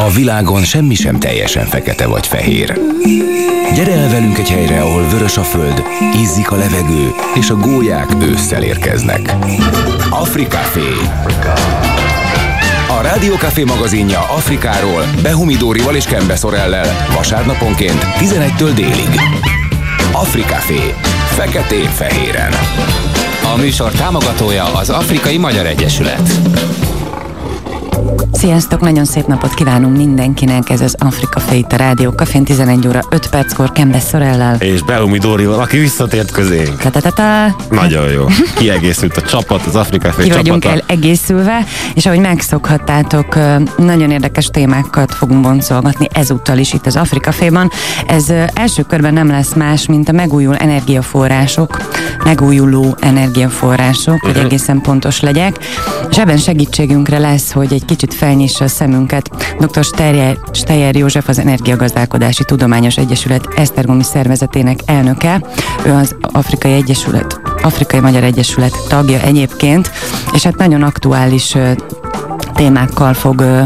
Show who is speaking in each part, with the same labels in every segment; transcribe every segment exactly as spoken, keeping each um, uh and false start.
Speaker 1: A világon semmi sem teljesen fekete vagy fehér. Gyere el velünk egy helyre, ahol vörös a föld, ízzik a levegő, és a gólyák ősszel érkeznek. Africafé. A Rádió Café magazinja Afrikáról Behumi Dórival és Kembe Szorellel vasárnaponként tizenegytől délig. Africafé. Feketén-fehéren.
Speaker 2: A műsor támogatója az Afrikai Magyar Egyesület.
Speaker 3: Sziasztok, nagyon szép napot kívánunk mindenkinek, ez az Africafé itt a Rádió Cafén, tizenegy óra öt perckor Kembe Szorellel.
Speaker 4: És Behumi Dórival, aki visszatért közénk.
Speaker 3: Ta-ta-ta-ta.
Speaker 4: Nagyon jó. Kiegészült a csapat, az Africafé csapata.
Speaker 3: Ki vagyunk el egészülve, és ahogy megszokhattátok, nagyon érdekes témákat fogunk boncolgatni ezúttal is itt az Africaféban. Ez első körben nem lesz más, mint a megújuló energiaforrások, megújuló energiaforrások, uh-huh. hogy egészen pontos legyek, és ebben segítségünkre lesz, hogy egy kicsit felnyissa a szemünket dr. Steyer, Steyer József, az Energiagazdálkodási Tudományos Egyesület esztergomi szervezetének elnöke. Ő az Afrikai Egyesület, Afrikai Magyar Egyesület tagja egyébként, és hát nagyon aktuális ö, témákkal fog ö,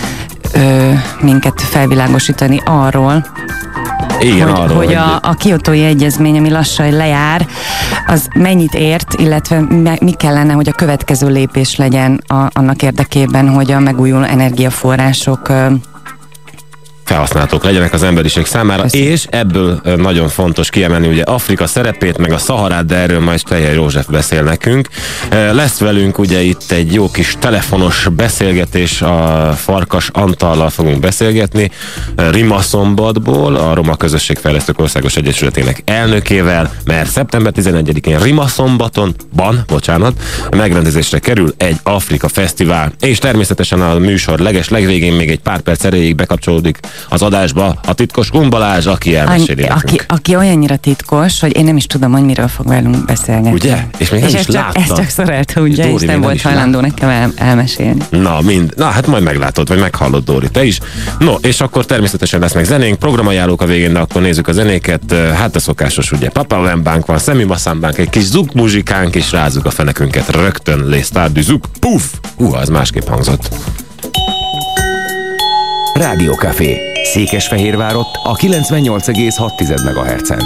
Speaker 3: ö, minket felvilágosítani arról,
Speaker 4: Igen,
Speaker 3: hogy,
Speaker 4: arról,
Speaker 3: hogy a, a Kiotói Egyezmény, ami lassan lejár, az mennyit ért, illetve mi kellene, hogy a következő lépés legyen a, annak érdekében, hogy a megújuló energiaforrások
Speaker 4: felhasználhatók legyenek az emberiség számára, Köszönöm. És ebből nagyon fontos kiemelni ugye Afrika szerepét, meg a Szaharát, de erről majd Steyer József beszél nekünk. Lesz velünk ugye itt egy jó kis telefonos beszélgetés, a Farkas Antallal fogunk beszélgetni, Rimaszombatból, a Roma Közösségfejlesztők Országos Egyesületének elnökével, mert szeptember tizenegyedikén Rimaszombaton, ban, bocsánat, megrendezésre kerül egy Afrika Fesztivál, és természetesen a műsor leges legvégén még egy pár perc erejéig bekapcsolódik az adásba a titkos Kun Balázs, aki elmeséli
Speaker 3: Any,
Speaker 4: nekünk.
Speaker 3: Aki, aki olyannyira titkos, hogy én nem is tudom, hogy miről fog velünk beszélgetni.
Speaker 4: Ugye? És még nem
Speaker 3: és
Speaker 4: is látta.
Speaker 3: Ez csak Szorelta, ugye? És,
Speaker 4: Dóri
Speaker 3: és nem volt hajlandó nekem el, elmesélni.
Speaker 4: Na, mind. Na, hát majd meglátod, vagy meghallod, Dóri, te is. No, és akkor természetesen lesz meg zenénk, programajánlók a végén, de akkor nézzük a zenéket. Hát a szokásos, ugye, Papa Wembánk van, Szemi Masszambánk, egy kis zuk muzsikánk, és rázzuk a fenekünket rögtön, Le Stade du Zouk, puff! Hú, az másképp hangzott.
Speaker 1: Rádió Café. Székesfehérvárott a kilencvennyolc egész hat megahertzen.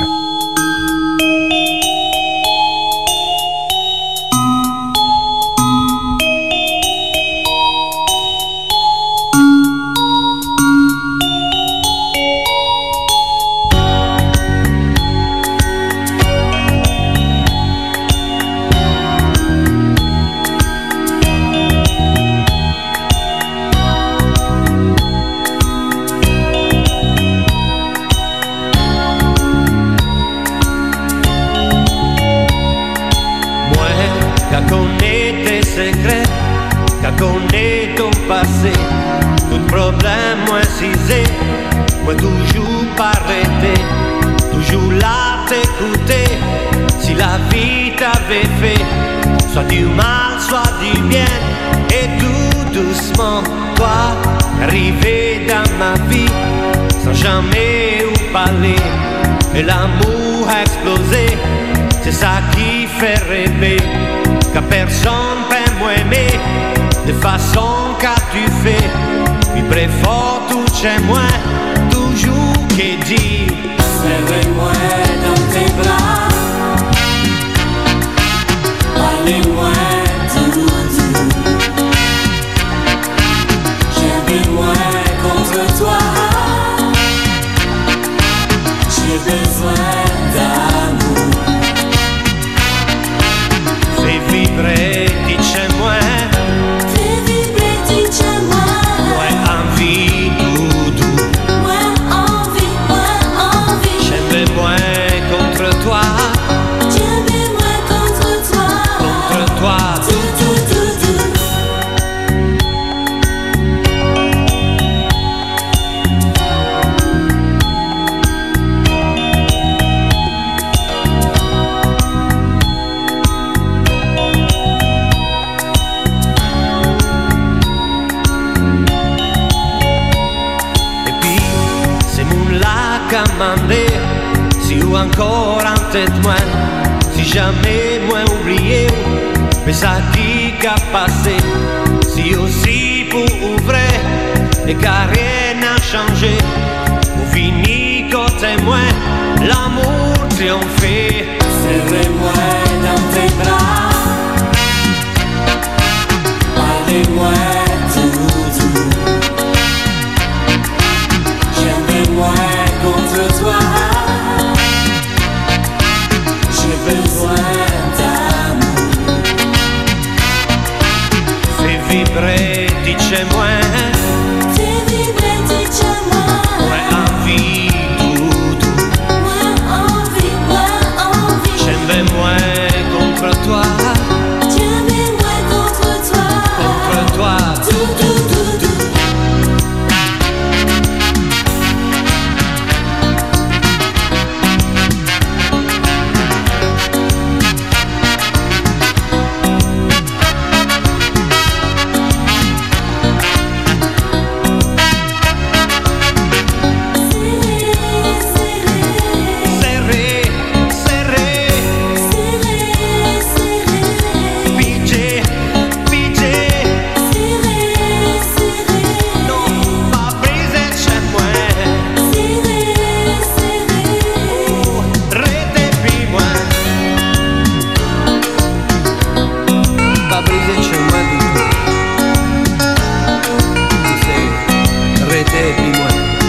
Speaker 5: Ancora en tête moi, si jamais moi oublié, mais ça dit qu'à passer, si aussi pour ouvrir et carrière. changé. On finit quand t'es moins, l'amour triomphé.
Speaker 6: Serrez-moi dans tes bras, parlez-moi tout doux. J'aimerais-moi contre toi, j'ai besoin d'amour.
Speaker 5: Fais vibrer, dites-moi.
Speaker 6: Fais vibrer, dis-moi.
Speaker 5: Ouais, envie, tout doux.
Speaker 6: Moi envie, moi envie.
Speaker 5: J'aimerais-moi contre toi,
Speaker 6: J'aimerais-moi contre toi,
Speaker 5: contre toi.
Speaker 6: tout, tout, tout, tout.
Speaker 5: Serré, serré, pitié, pitié. Non, pas briser chez moi. Oh, redépile-moi. Pas briser chez moi du tout. Tu sais, redépile-moi.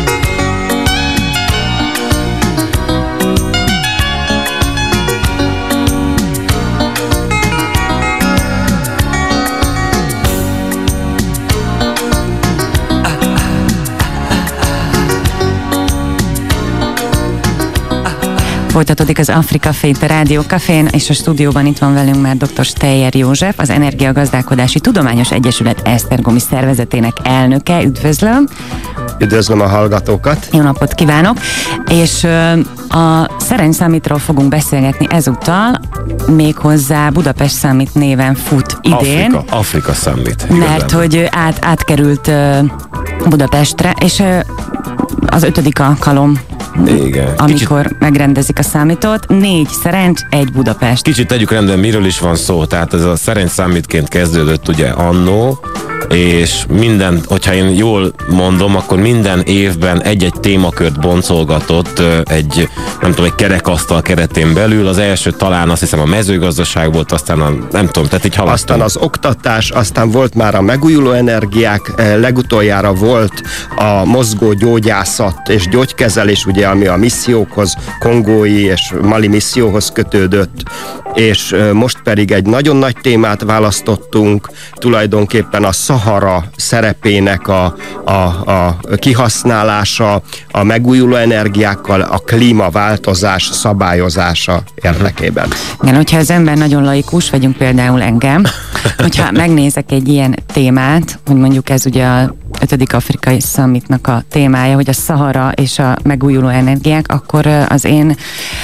Speaker 3: Folytatódik az Afrika Fény a Rádió Cafén, és a stúdióban itt van velünk már dr. Steyer József, az Energiagazdálkodási Tudományos Egyesület Esztergomi szervezetének elnöke. Üdvözlöm!
Speaker 7: Üdvözlöm a hallgatókat!
Speaker 3: Jó napot kívánok! És ö, a Szerencs Summitról fogunk beszélgetni ezúttal, méghozzá Budapest Summit néven fut idén.
Speaker 4: Afrika, Afrika Summit.
Speaker 3: Mert
Speaker 4: Igazából.
Speaker 3: hogy át, átkerült ö, Budapestre, és ö, az ötödik alkalom,
Speaker 4: Igen.
Speaker 3: amikor Kicsit... megrendezik a summitot. Négy Szerencs, egy Budapest.
Speaker 4: Kicsit tegyük rendben, miről is van szó. Tehát ez a Szerencs Summitként kezdődött ugye annó, és minden, hogyha én jól mondom, akkor minden évben egy-egy témakört boncolgatott egy, nem tudom, egy kerekasztal keretén belül. Az első talán azt hiszem a mezőgazdaság volt, aztán a, nem tudom, tehát így haladtam.
Speaker 7: Aztán az oktatás, aztán volt már a megújuló energiák, legutoljára volt a mozgó gyógyászat és gyógykezelés, ugye, ami a missziókhoz, kongói és mali misszióhoz kötődött, és most pedig egy nagyon nagy témát választottunk, tulajdonképpen a Szahara szerepének a, a, a kihasználása, a megújuló energiákkal, a klímaváltozás szabályozása érdekében.
Speaker 3: Igen, hogyha az ember nagyon laikus, vagyunk például engem, hogyha megnézek egy ilyen témát, hogy mondjuk ez ugye a ötödik Afrikai Summitnak a témája, hogy a Szahara és a megújuló energiák, akkor az én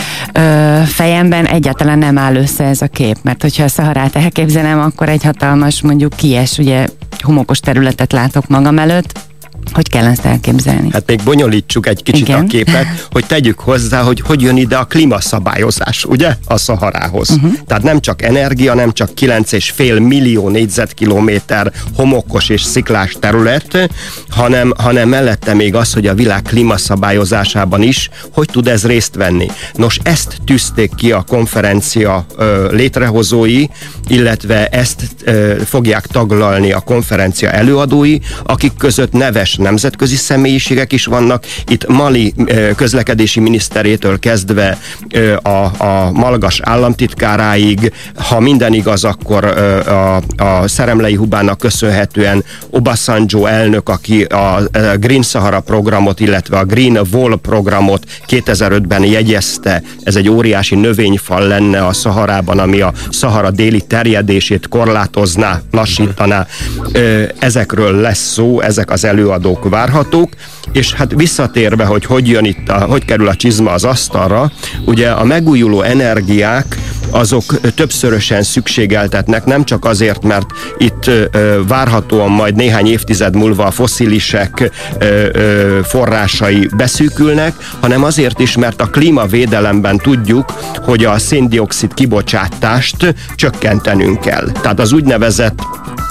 Speaker 3: ö, fejemben egyáltalán nem áll össze ez a kép, mert hogyha a Szaharát elképzelem, akkor egy hatalmas, mondjuk kies, ugye homokos területet látok magam előtt. Hogy kell ezt elképzelni?
Speaker 7: Hát még bonyolítsuk egy kicsit
Speaker 3: Igen.
Speaker 7: a képet, hogy tegyük hozzá, hogy hogy jön ide a klímaszabályozás, ugye, a Szaharához. Uh-huh. Tehát nem csak energia, nem csak kilenc és fél millió négyzetkilométer homokos és sziklás terület, hanem, hanem mellette még az, hogy a világ klímaszabályozásában is, hogy tud ez részt venni. Nos, ezt tűzték ki a konferencia ö, létrehozói, illetve ezt ö, fogják taglalni a konferencia előadói, akik között neves nemzetközi személyiségek is vannak. Itt Mali közlekedési miniszterétől kezdve a, a Malgas államtitkáráig, ha minden igaz, akkor a, a Szeremlei Hubának köszönhetően Obasanjo elnök, aki a Green Sahara programot, illetve a Green Wall programot kétezer-ötben jegyezte. Ez egy óriási növényfal lenne a Szaharában, ami a Szahara déli terjedését korlátozná, lassítaná. Ezekről lesz szó, ezek az előadók várhatók, és hát visszatérve, hogy hogy jön itt, a, hogy kerül a csizma az asztalra, ugye a megújuló energiák azok többszörösen szükségeltetnek, nem csak azért, mert itt ö, ö, várhatóan majd néhány évtized múlva a fosszilisek ö, ö, forrásai beszűkülnek, hanem azért is, mert a klímavédelemben tudjuk, hogy a széndioxid kibocsátást csökkentenünk kell. Tehát az úgynevezett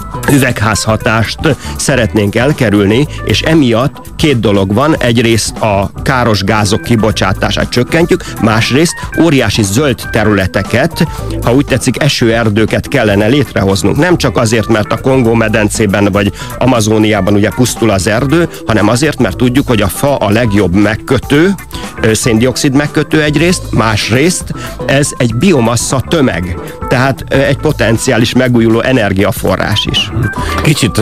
Speaker 7: üvegházhatást szeretnénk elkerülni, és emiatt két dolog van. Egyrészt a káros gázok kibocsátását csökkentjük, másrészt óriási zöld területeket, ha úgy tetszik, esőerdőket kellene létrehoznunk. Nem csak azért, mert a Kongó-medencében vagy Amazóniában ugye pusztul az erdő, hanem azért, mert tudjuk, hogy a fa a legjobb megkötő, széndioxid megkötő egyrészt, másrészt ez egy biomassa tömeg, tehát egy potenciális megújuló energiaforrás is.
Speaker 4: Kicsit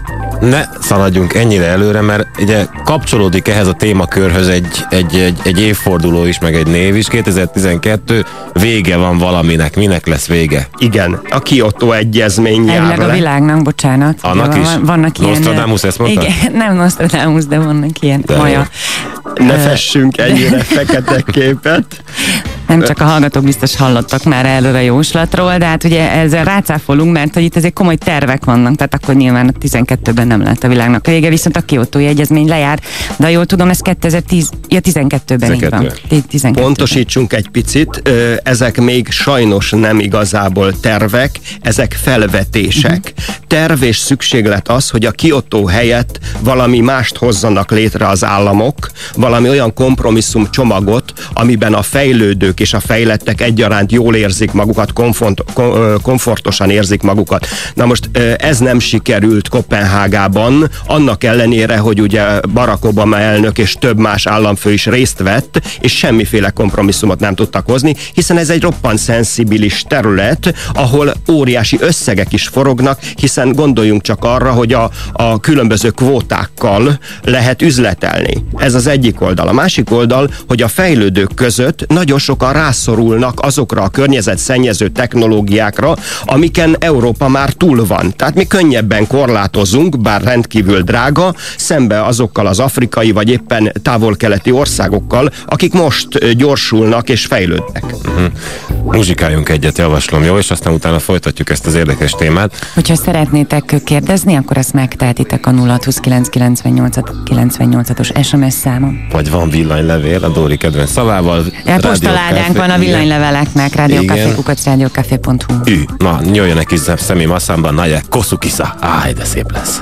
Speaker 4: ne szaladjunk ennyire előre, mert ugye kapcsolódik ehhez a témakörhöz egy, egy, egy, egy évforduló is, meg egy név is. kétezer-tizenkettő, vége van valaminek. Minek lesz vége?
Speaker 7: Igen, a Kyoto egyezmény jár
Speaker 3: Elvileg
Speaker 7: le.
Speaker 3: a világnak, bocsánat.
Speaker 4: Annak is?
Speaker 3: Vannak ilyen...
Speaker 4: Nostradamus ezt mondta?
Speaker 3: Igen, nem Nostradamus, de vannak ilyen
Speaker 4: De
Speaker 3: maja.
Speaker 7: Ne fessünk ennyire fekete képet.
Speaker 3: Nem csak a hallgatók biztos hallottak már erről a jóslatról, de hát ugye ezzel rácáfolunk, mert hogy itt azért komoly tervek vannak, tehát akkor nyilván a tizenkettőben nem lehet a világnak vége, viszont a Kyotói egyezmény lejár, de jól tudom, ez kétezer-tíz, ja tizenkettőben így van. tizenkettőben.
Speaker 7: Pontosítsunk egy picit, ö, ezek még sajnos nem igazából tervek, ezek felvetések. Uh-huh. Terv és szükséglet az, hogy a Kyoto helyett valami mást hozzanak létre az államok, valami olyan kompromisszum csomagot, amiben a fejlődők és a fejlettek egyaránt jól érzik magukat, komfort, komfortosan érzik magukat. Na most ez nem sikerült Koppenhágában, annak ellenére, hogy ugye Barack Obama elnök és több más államfő is részt vett, és semmiféle kompromisszumot nem tudtak hozni, hiszen ez egy roppant szenzibilis terület, ahol óriási összegek is forognak, hiszen gondoljunk csak arra, hogy a, a különböző kvótákkal lehet üzletelni. Ez az egyik oldal. A másik oldal, hogy a fejlődők között nagyon sokan rászorulnak azokra a környezetszennyező technológiákra, amiken Európa már túl van. Tehát mi könnyebben korlátozunk, bár rendkívül drága, szembe azokkal az afrikai vagy éppen távol-keleti országokkal, akik most gyorsulnak és fejlődnek.
Speaker 4: Uh-huh. Muzsikáljunk egyet, javaslom, jó? És aztán utána folytatjuk ezt az érdekes témát.
Speaker 3: Hogyha szeretnétek kérdezni, akkor ezt megtehetitek a nulla hat huszonkilenc kilencvennyolc kilencvennyolcas es em es számon.
Speaker 4: Vagy van villanylevél a Dóri kedvenc szavával.
Speaker 3: Postaládánk van a villanyleveleknek, rádiókafé kukac rádiókafé pont hu.
Speaker 4: Ü, na, jöjjön egy kis személy masszamban, nagyja, koszukisza. Áj, de szép lesz.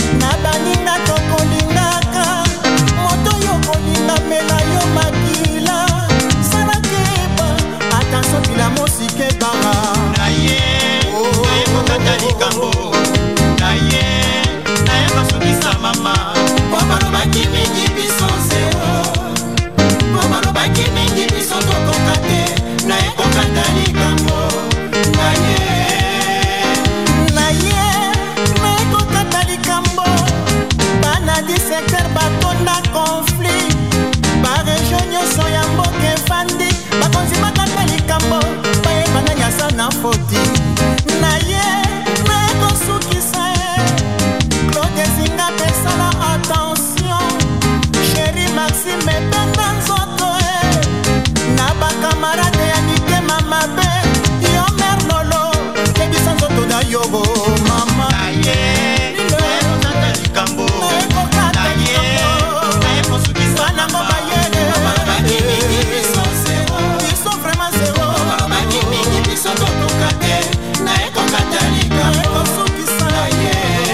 Speaker 6: Moto yo kolinga mela yo makila
Speaker 8: foti na ye nakosukisa ye Claude Zinga pesala attention Chéri Maxime penda nzoto e na bakamarade ya mitema mabe yo merlolo kebisa nzoto na yogo mama na ye naekokata likambo na ye naekosukisa na ngoma ye biso zero biso vraiment zero biso tokokate naekokata likambo naekosukisa na ye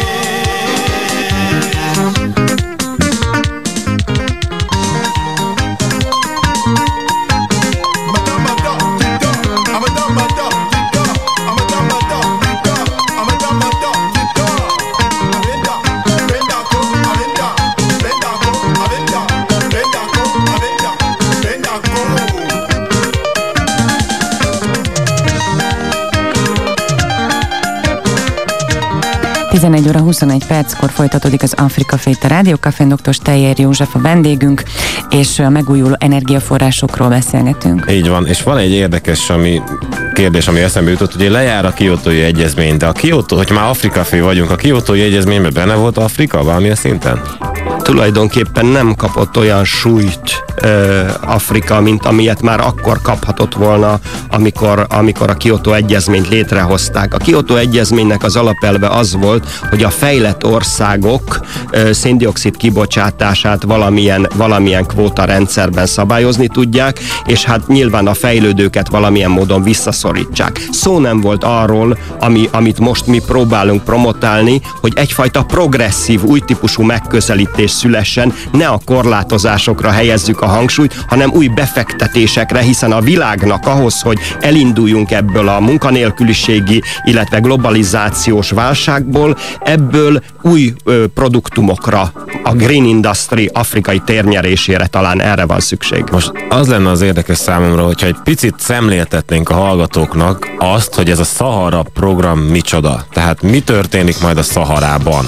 Speaker 3: tizenegy óra huszonegy perckor folytatódik az Afrika Fét a Rádió Cafén, dr. Steyer József a vendégünk, és a megújuló energiaforrásokról beszélgetünk.
Speaker 4: Így van, és van egy érdekes ami kérdés, ami eszembe jutott, hogy lejár a Kiotói Egyezmény, de a Kiotó, hogy már Afrika Fé vagyunk, a Kiotói Egyezményben benne volt Afrika valamilyen szinten?
Speaker 7: Tulajdonképpen nem kapott olyan súlyt ö, Afrika, mint amilyet már akkor kaphatott volna, amikor, amikor a Kyoto Egyezményt létrehozták. A Kyoto Egyezménynek az alapelve az volt, hogy a fejlett országok ö, széndioxid kibocsátását valamilyen, valamilyen kvóta rendszerben szabályozni tudják, és hát nyilván a fejlődőket valamilyen módon visszaszorítsák. Szó nem volt arról, ami, amit most mi próbálunk promotálni, hogy egyfajta progresszív, új típusú megközelítés szülessen, ne a korlátozásokra helyezzük a hangsúlyt, hanem új befektetésekre, hiszen a világnak ahhoz, hogy elinduljunk ebből a munkanélküliségi, illetve globalizációs válságból, ebből új ö, produktumokra, a Green Industry afrikai térnyerésére talán erre van szükség.
Speaker 4: Most az lenne az érdekes számomra, hogyha egy picit szemléltetnénk a hallgatóknak azt, hogy ez a Szahara program micsoda. Tehát mi történik majd a Szaharában?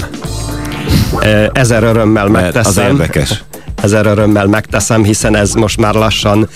Speaker 7: Ezer örömmel megteszem.
Speaker 4: Az érdekes.
Speaker 7: Ezer örömmel megteszem, hiszen ez most már lassan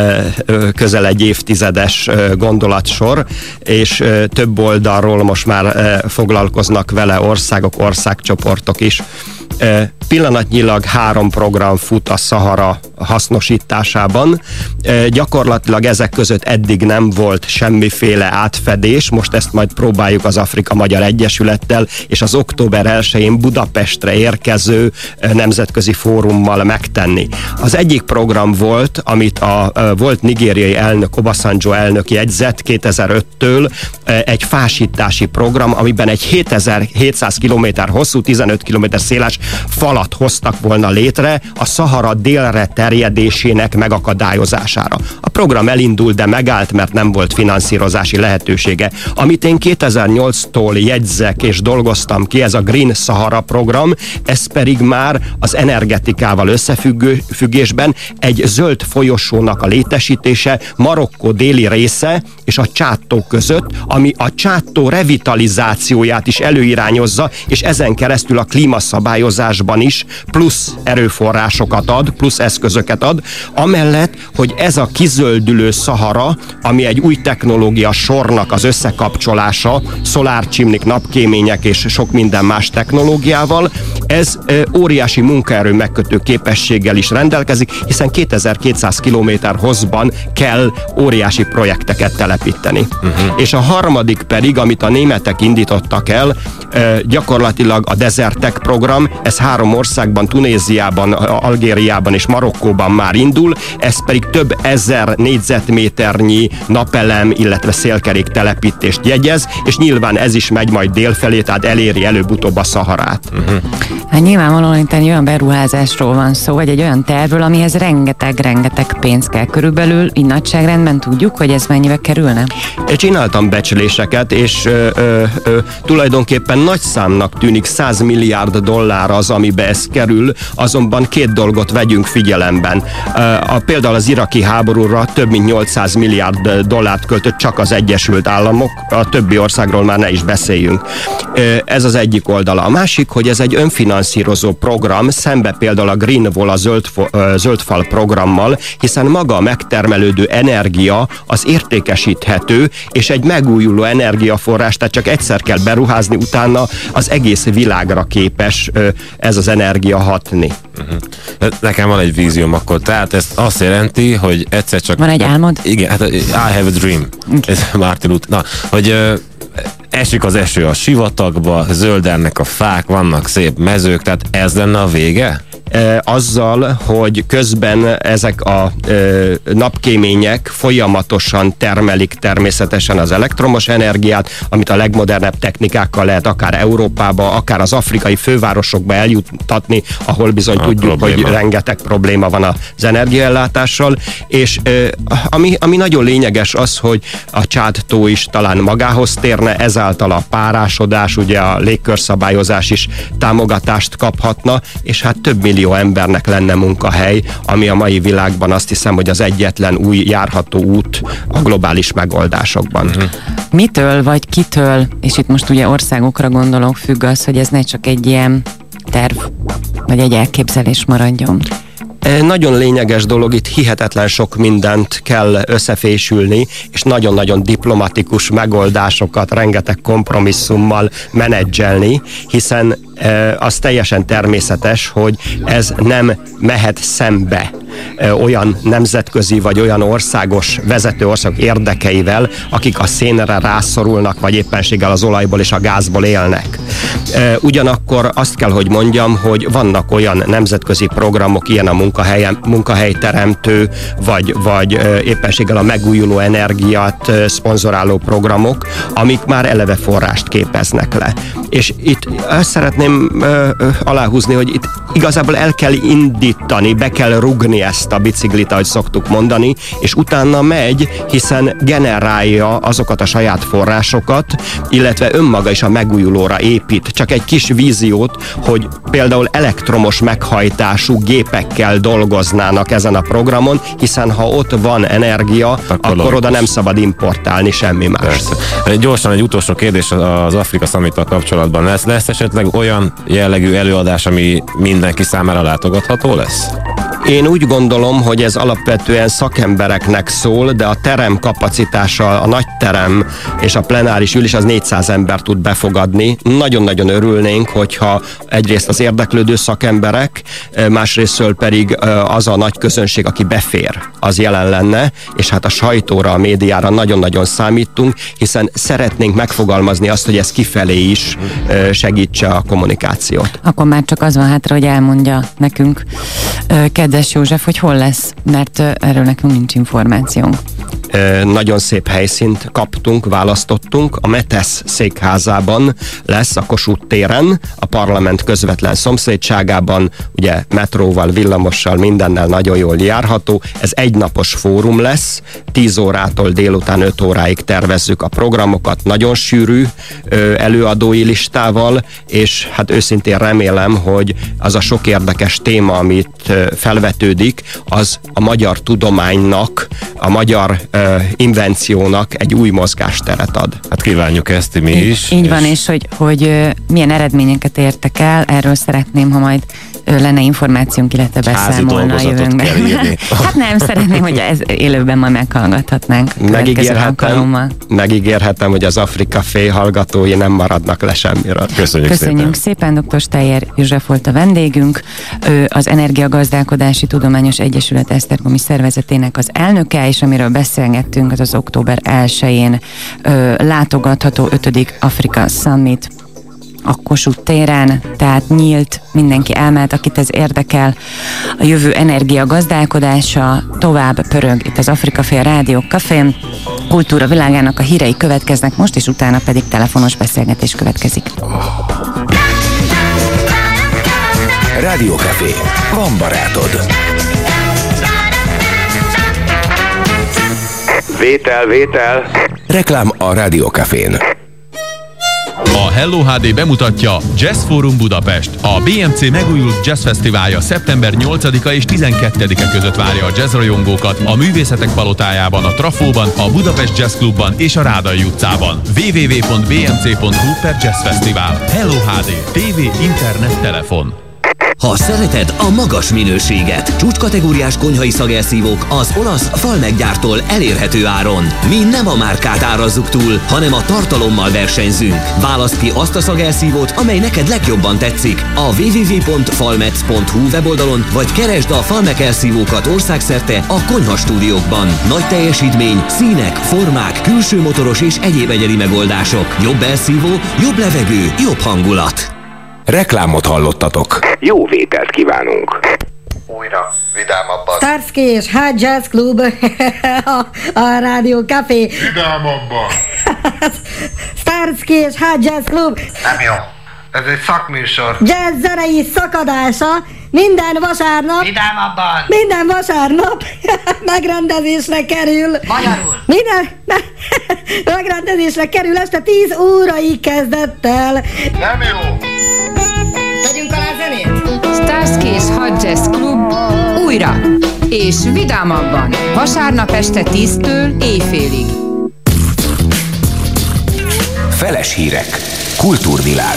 Speaker 7: közel egy évtizedes gondolatsor, és több oldalról most már foglalkoznak vele országok, országcsoportok is. Pillanatnyilag három program fut a Szahara hasznosításában. Gyakorlatilag ezek között eddig nem volt semmiféle átfedés, most ezt majd próbáljuk az Afrika Magyar Egyesülettel és az október elsején Budapestre érkező nemzetközi fórummal megtenni. Az egyik program volt, amit a volt nigériai elnök, Obasanjo elnök jegyzett kétezer-öttől, egy fásítási program, amiben egy hétezer-hétszáz kilométer hosszú, tizenöt kilométer széles falat hoztak volna létre a Szahara délre terjedésének megakadályozására. A program elindult, de megállt, mert nem volt finanszírozási lehetősége. Amit én kétezer-nyolctól jegyzek és dolgoztam ki, ez a Green Sahara program, ez pedig már az energetikával összefüggésben egy zöld folyosónak a létesítése Marokkó déli része és a Csátó között, ami a Csátó revitalizációját is előirányozza, és ezen keresztül a klímaszabályozásban is plusz erőforrásokat ad, plusz eszközöket ad, amellett, hogy ez a kizöldülő Szahara, ami egy új technológia sornak az összekapcsolása, szolárcsimnik, napkémények és sok minden más technológiával, ez e, óriási munkaerő megkötő képességgel is rendelkezik, hiszen kétezer-kétszáz kilométer hosszban kell óriási projekteket telepíteni. Uh-huh. És a harmadik pedig, amit a németek indítottak el, e, gyakorlatilag a Desertec program, ez három országban, Tunéziában, Algériában és Marokkóban már indul, ez pedig több ezer négyzetméternyi napelem, illetve szélkerék telepítést jegyez, és nyilván ez is megy majd délfelé, tehát eléri előbb-utóbb a Szaharát. Uh-huh.
Speaker 3: Hát nyilvánvalóan itt egy olyan beruházásról van szó, vagy egy olyan tervről, amihez rengeteg-rengeteg pénz kell. Körülbelül így nagyságrendben tudjuk, hogy ez mennyibe kerülne?
Speaker 7: Én csináltam becsléseket, és ö, ö, ö, tulajdonképpen nagy számnak tűnik száz milliárd dollár az, amibe ez kerül, azonban két dolgot vegyünk figyelemben. A, például az iraki háborúra több mint nyolcszáz milliárd dollárt költött csak az Egyesült Államok, a többi országról már ne is beszéljünk. Ez az egyik oldala. A másik, hogy ez egy önfinanszírozás finanszírozó program, szembe például a Green Wall, a zöld, zöld fal programmal, hiszen maga a megtermelődő energia az értékesíthető, és egy megújuló energiaforrás, tehát csak egyszer kell beruházni, utána az egész világra képes ez az energia hatni.
Speaker 4: Uh-huh. Nekem van egy vízióm akkor, tehát ez azt jelenti, hogy egyszer csak...
Speaker 3: Van egy álmod?
Speaker 4: Igen, hát I have a dream. Okay. Ez Martin Luther. Na, hogy uh, esik az eső a sivatagba, zöldelnek a fák, vannak szép mezők, tehát ez lenne a vége?
Speaker 7: E, azzal, hogy közben ezek a e, napkémények folyamatosan termelik természetesen az elektromos energiát, amit a legmodernebb technikákkal lehet akár Európába, akár az afrikai fővárosokba eljuttatni, ahol bizony a tudjuk, probléma. hogy rengeteg probléma van az energiaellátással, és e, ami, ami nagyon lényeges az, hogy a Csád-tó is talán magához térne, ezáltal a párásodás, ugye a légkörszabályozás is támogatást kaphatna, és hát több millió embernek lenne munkahely, ami a mai világban azt hiszem, hogy az egyetlen új járható út a globális megoldásokban. Uh-huh.
Speaker 3: Mitől vagy kitől, és itt most ugye országokra gondolok, függ az, hogy ez ne csak egy ilyen terv, vagy egy elképzelés maradjon?
Speaker 7: Nagyon lényeges dolog, itt hihetetlen sok mindent kell összefésülni, és nagyon-nagyon diplomatikus megoldásokat, rengeteg kompromisszummal menedzselni, hiszen e, az teljesen természetes, hogy ez nem mehet szembe e, olyan nemzetközi vagy olyan országos vezető országok érdekeivel, akik a szénre rászorulnak, vagy éppenséggel az olajból és a gázból élnek. E, ugyanakkor azt kell, hogy mondjam, hogy vannak olyan nemzetközi programok, ilyen a munkahelyen, munkahelyteremtő, vagy, vagy e, éppenséggel a megújuló energiát e, szponzoráló programok, amik már eleve forrást képeznek le. És itt azt szeretném e, e, aláhúzni, hogy itt igazából el kell indítani, be kell rugni ezt a biciklit, ahogy szoktuk mondani, és utána megy, hiszen generálja azokat a saját forrásokat, illetve önmaga is a megújulóra épít. Csak egy kis víziót, hogy például elektromos meghajtású gépekkel dolgoznának ezen a programon, hiszen ha ott van energia, akkor, akkor oda nem szabad importálni semmi más.
Speaker 4: Persze. Gyorsan egy utolsó kérdés az Afrika Summittal kapcsolatban. Lesz, lesz esetleg olyan jellegű előadás, ami mindenki számára látogatható lesz?
Speaker 7: Én úgy gondolom, hogy ez alapvetően szakembereknek szól, de a terem kapacitása, a nagy terem és a plenáris ülés az négyszáz ember tud befogadni. Nagyon-nagyon örülnénk, hogyha egyrészt az érdeklődő szakemberek, másrésztől pedig az a nagy közönség, aki befér, az jelen lenne, és hát a sajtóra, a médiára nagyon-nagyon számítunk, hiszen szeretnénk megfogalmazni azt, hogy ez kifelé is segítse a kommunikációt.
Speaker 3: Akkor már csak az van hátra, hogy elmondja nekünk, kedves József, hogy hol lesz, mert erről nekünk nincs információnk.
Speaker 7: E, nagyon szép helyszínt kaptunk, választottunk. A METESZ székházában lesz a Kossuth téren, a parlament közvetlen szomszédságában, ugye metróval, villamossal, mindennel nagyon jól járható. Ez egynapos fórum lesz, tíz órától délután öt óráig tervezzük a programokat, nagyon sűrű ö, előadói listával, és hát őszintén remélem, hogy az a sok érdekes téma, amit ö, felvetődik, az a magyar tudománynak, a magyar ö, invenciónak egy új mozgásteret ad.
Speaker 4: Hát kívánjuk ezt mi is.
Speaker 3: Így, így van, és hogy, hogy ö, milyen eredményeket értek el, erről szeretném, ha majd lenne információnk, illetve beszámolna a jövőnkben. Hát nem, szeretném, hogy ez élőben majd meghallgathatnánk.
Speaker 7: Megígérhetem, megígérhetem, hogy az Afrika Fé hallgatói nem maradnak le semmiről.
Speaker 4: Köszönjük,
Speaker 3: Köszönjük szépen. szépen. doktor Steyer József volt a vendégünk. Ő az Energiagazdálkodási Tudományos Egyesület esztergomi szervezetének az elnöke, és amiről beszélgettünk, az az október elsején ö, látogatható ötödik Afrika Summit a Kossuth téren, tehát nyílt, mindenki elmehet, akit ez érdekel. A jövő energia gazdálkodása tovább pörög itt az Afrika Fél Rádió Cafén. Kultúra világának a hírei következnek most, és utána pedig telefonos beszélgetés következik.
Speaker 1: Rádió Café. Van barátod.
Speaker 9: Vétel, vétel.
Speaker 1: Reklám a Rádió Cafén.
Speaker 10: A
Speaker 9: Hello há dé bemutatja Jazz Forum Budapest. A bé em cé megújult jazz fesztiválja szeptember nyolcadika és tizenkettedike között várja a jazz rajongókat a Művészetek Palotájában, a Trafóban, a Budapest Jazz Clubban és a Rádai utcában. double-u double-u double-u pont bé em cé pont hú per Jazz Fesztivál. Hello há dé. Tévé, internet, telefon.
Speaker 10: Ha szereted a magas minőséget, csúcskategóriás konyhai szagelszívók az olasz Falmeggyártól elérhető áron. Mi nem a márkát árazzuk túl, hanem a tartalommal versenyzünk. Válaszd ki azt a szagelszívót, amely neked legjobban tetszik a double-u double-u double-u pont falmex pont hú weboldalon, vagy keresd a Falmek elszívókat országszerte a konyhastúdiókban. Nagy teljesítmény, színek, formák, külső motoros és egyéb egyedi megoldások. Jobb elszívó, jobb levegő, jobb hangulat.
Speaker 1: Reklámot hallottatok. Jó vételt kívánunk.
Speaker 11: Újra, vidámabban.
Speaker 12: Starsky és High Jazz Club a, a Rádió Café.
Speaker 11: Vidámabban.
Speaker 12: Starsky és High Jazz Club.
Speaker 11: Nem jó. Ez egy szakműsor.
Speaker 12: Jazz zenei szakadása minden vasárnap.
Speaker 11: Vidámabban.
Speaker 12: Minden vasárnap megrendezésre kerül.
Speaker 11: Magyarul.
Speaker 12: Minden me, megrendezésre kerül este tíz óraig kezdettel.
Speaker 11: Nem jó.
Speaker 12: Tegyünk alá zenét.
Speaker 13: Starsky és High Jazz Club újra és vidámabban. Vasárnap este tíztől éjfélig.
Speaker 1: Feles hírek. Kultúrvilág.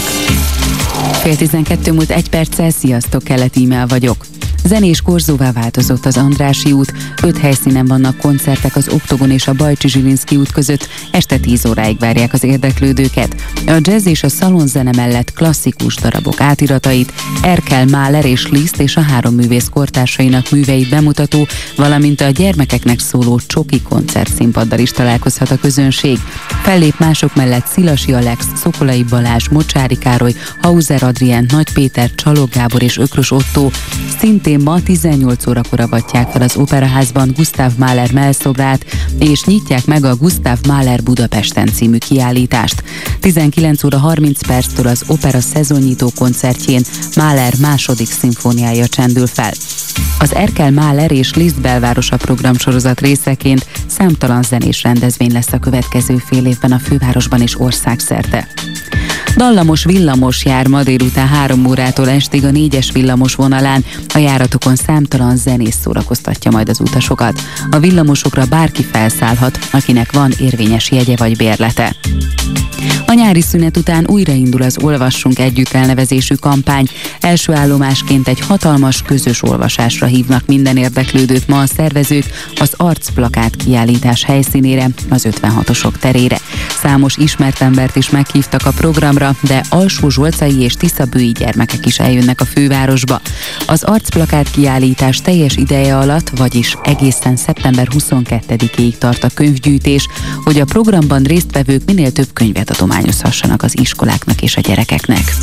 Speaker 3: Fél tizenkettő múlt egy perccel, sziasztok, Kelet e-mail vagyok. Zenés korzóvá változott az Andrássy út, öt helyszínen vannak koncertek az Oktogon és a Bajcsi Zsilinszky út között, este tíz óráig várják az érdeklődőket. A jazz és a szalonzene mellett klasszikus darabok átiratait, Erkel, Mahler és Liszt és a három művész kortársainak műveit bemutató, valamint a gyermekeknek szóló csoki koncertszínpaddal is találkozhat a közönség. Fellép mások mellett Szilasi Alex, Szokolai Balázs, Mocsári Károly, Hauser Adrien, Nagy Péter, Csalog Gábor és Ökrös Ottó. Szintén ma tizennyolc órakor avatják fel az Operaházban Gustav Mahler mellszobrát, és nyitják meg a Gustav Mahler Budapesten című kiállítást. tizenkilenc óra harminc perctől az opera szezonnyitó koncertjén Mahler második szimfóniája csendül fel. Az Erkel, Mahler és Liszt belvárosa programsorozat részeként számtalan zenés rendezvény lesz a következő fél évben a fővárosban és országszerte. Dallamos villamos jár ma délután három órától estig a négyes villamos vonalán. A járatokon számtalan zenész szórakoztatja majd az utasokat. A villamosokra bárki felszállhat, akinek van érvényes jegye vagy bérlete. A nyári szünet után újraindul az Olvassunk Együtt elnevezésű kampány. Első állomásként egy hatalmas közös olvasásra hívnak minden érdeklődőt ma a szervezők az arcplakát kiállítás helyszínére, az ötvenhatosok terére. Számos ismert embert is meghívtak a programra, de alsó-zsolcai és tiszabői gyermekek is eljönnek a fővárosba. Az arcplakát kiállítás teljes ideje alatt, vagyis egészen szeptember huszonkettedikéig tart a könyvgyűjtés, hogy a programban résztvevők minél több könyvet adományozhassanak az iskoláknak és a gyerekeknek.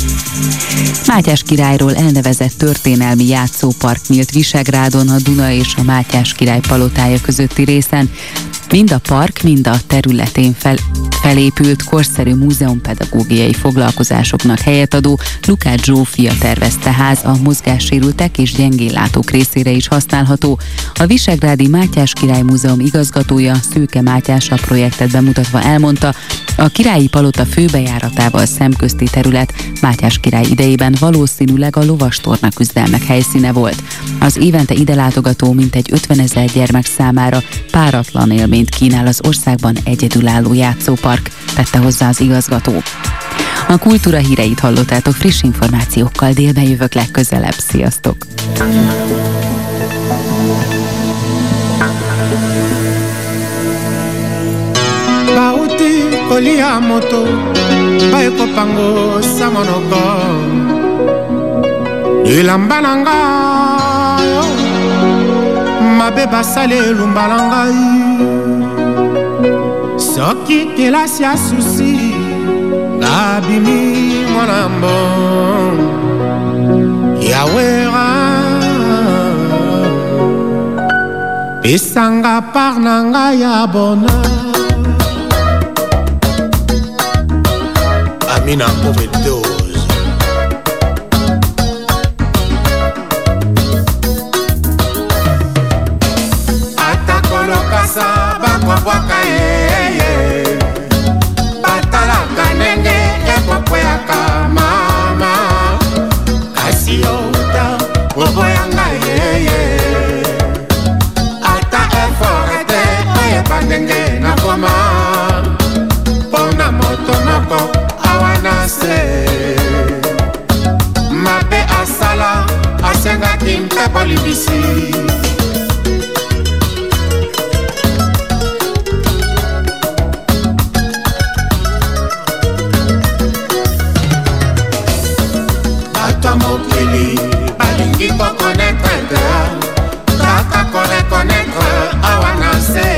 Speaker 3: Mátyás királyról elnevezett történelmi játszópark nyílt Visegrádon, a Duna és a Mátyás király palotája közötti részen. Mind a park, mind a területén fel, felépült korszerű múzeumpedagógiai foglalkozásoknak helyet adó Lukács Zsófia tervezte ház a mozgássérültek és gyengéllátók részére is használható. A visegrádi Mátyás Király Múzeum igazgatója, Szőke Mátyás a projektet bemutatva elmondta, a királyi palota főbejáratával szemközti terület Mátyás király idejében valószínűleg a lovastorna küzdelmek helyszíne volt. Az évente ide látogató mintegy ötvenezer gyermek számára páratlan élményt kínál az országban egyedülálló játszópark, tette hozzá az igazgató. A kultúra híreit hallottátok, friss információkkal délben jövök legközelebb. Sziasztok!
Speaker 8: Bauti kolia moto baiko pango samonoko ilambananga mabe basale lumbalangai soki kelasi ya susi nabimi mwanambo yawera pesanga parnanga ya bonheur Amina overdose Atakolokasa bakwabwaka yeye Batalaka nenge ekwakwea bolibisi. Bato mokili balingi kokonetre kaka korekonetre awa na se.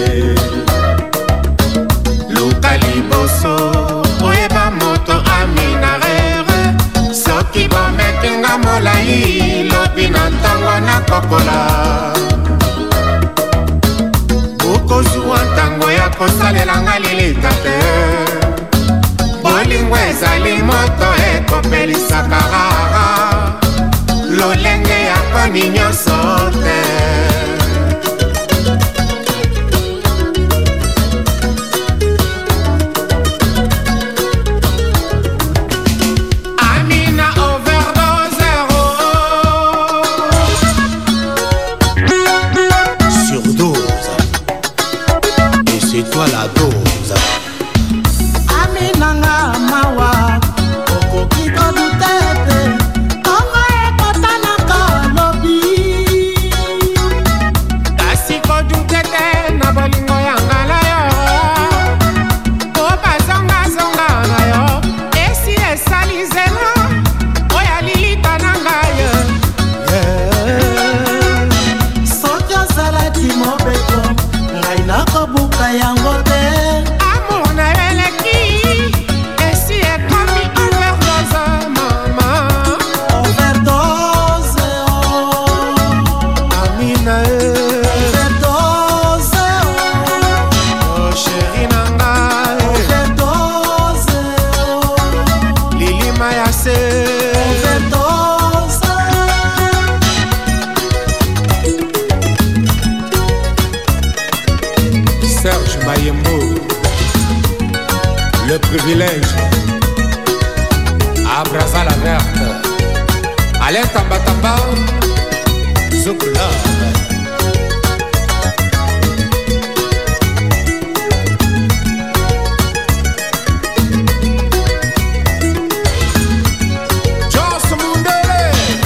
Speaker 8: Luka liboso oyeba moto aminarere soki bometinga molai lobi na ntango na kokola bukozwa ntango ya kosalelanga lilita te. Bolingo ezali moto ekopelisaka rara lolenge ya koni nyonso te. Amina overdose Surdose. Et c'est toi la dose.
Speaker 14: Aminanga mawa okoki kodutete kongo ekotanaka lobi
Speaker 8: kasi kodutete na bolingo yanga na yo po bazongazonga na yo esi esali nzela oya lilita na ngai.
Speaker 14: soki ozalaki mobeko ngai nakobuka yango te.
Speaker 8: Amour na eleki esi ekomi overdose mama.
Speaker 14: Overdose, oh.
Speaker 8: Amina e
Speaker 14: Overdose,
Speaker 8: oh chéri na ngai
Speaker 14: overdose,
Speaker 8: Lili Mayase
Speaker 14: overdose.
Speaker 8: Serge Mayembo, le privilège Abraza la verte Alain Tamba Tamba Zoukla. Joss Mundele.